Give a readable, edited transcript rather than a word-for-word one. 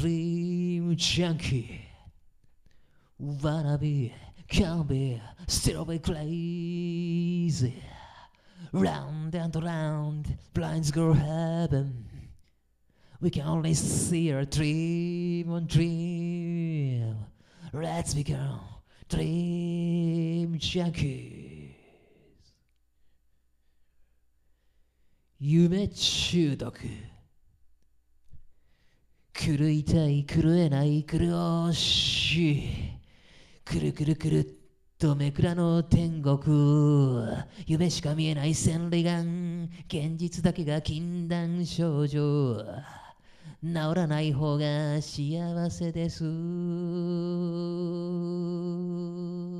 dream junkie. Wanna be, can be, still be crazy. Round and round, blinds go heaven. We can only see our dream on dream. Let's become dream junkies. 夢中毒。狂いたい狂えない狂しい。くるくるくるっとめくらの天国。夢しか見えない千里眼。現実だけが禁断症状。治らない方が幸せです。